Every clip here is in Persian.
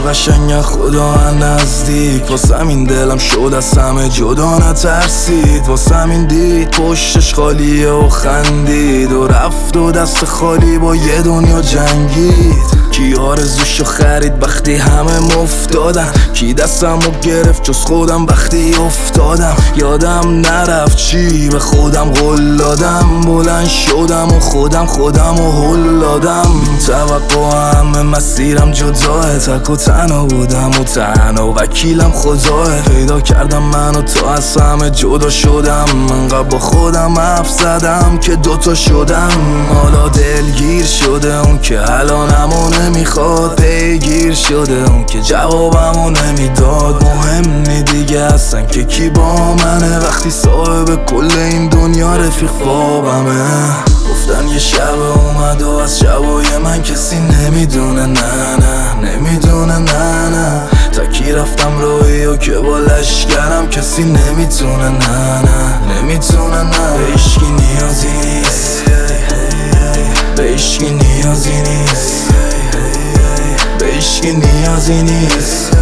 قشنگ خدا نزدیک، واسم این دلم شد از همه جدا نترسید، واسم این دید پشتش خالیه و خندید و رفت و دست خالی با یه دنیا جنگید. کی آرزوشو خرید وقتی همه مفتادن، کی دستمو گرفت جز خودم وقتی افتادم. یادم نرفت چی به خودم قول دادم، بلند شدم و خودم هل دادم. توقع همه مسیرم جداه، تک و تنها بودم و تنها وکیلم خداه. پیدا کردم منو تا از همه جدا شدم، انقدر با خودم حرف زدم که دوتا شدم. حالا دلگیر شده اون که الانمو نمیخواد، پیگیر شده اون که جوابمو نمیداد. مهم نی دیگه اصلا که کی با منه، وقتی صاحب کل این دنیا رفیق خوابمه. گفتن یه شب اومد و از شبای من کسی نمیدونه، نه نه نمیدونه، نه نه. تا کی رفتم روی و که با لشکرم کسی نمیتونه، نه نه نمیتونه، نه. به عشقی نیازی نیست، به عشقی نیازی نیست، به عشقی نیازی نیست،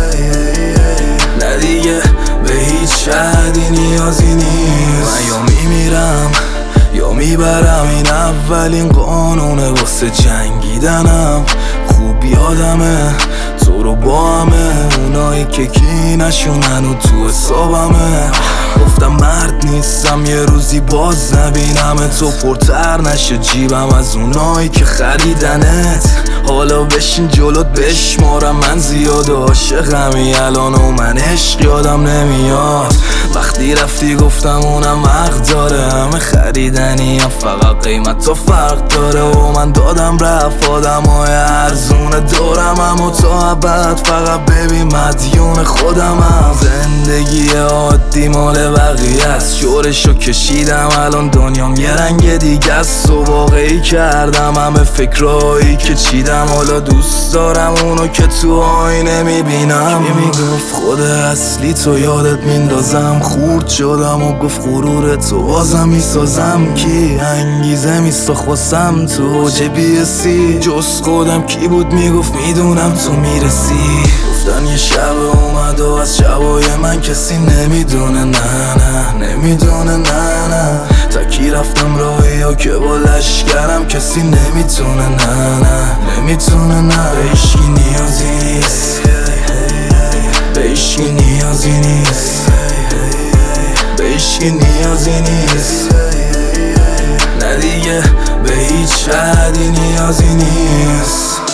نه دیگه به هیچ شهدی نیازی نیست. من یا میمیرم یا میبرم، این اولین قانونه واسه جنگیدنم. خوب یادمه تو رو با همه اونایی که کینشونن و تو حسابمه. گفتم مرد نیستم یه روزی باز نبینم تو، پرتر نشه جیبم از اونایی که خریدنت. حالا بشین جلوت بشمارم، من زیاد عاشقمی الان و من عشق یادم نمیاد. وقتی رفتی گفتم اونم حق داره، همه خریدنی هم فقط قیمت تو فرق داره. و من دادم رفت آدمای ارزونه دارم، اما تا ابد فقط ببین مدیون خودمم. زندگی عادی مال بقیه است، شورشو کشیدم الان دنیام یه رنگ دیگه است. و واقعی کردم همه فکرایی که چیدم، حالا دوست دارم اونو که تو آینه میبینم. کی میگفت خود اصلی تو یادت میندازم، خورد شدم و گفت غرور تو بازم میسازم. کی انگیزه میساخت واسم تو جبی سی، جز خودم کی بود میگفت میدونم تو میرسی. گفتن یه شب اومد و از شبای من کسی نمیدونه، نه نه نمیدونه، نه نه. تا کی رفتم راهی و که با لشکرم کسی نمیتونه، نه نه نمیتونه، نه. به عشقی نیازی نیست، به عشقی نیازی نیست، به عشقی نیازی نیست، نه دیگه به هیچ شهدی نیازی نیست.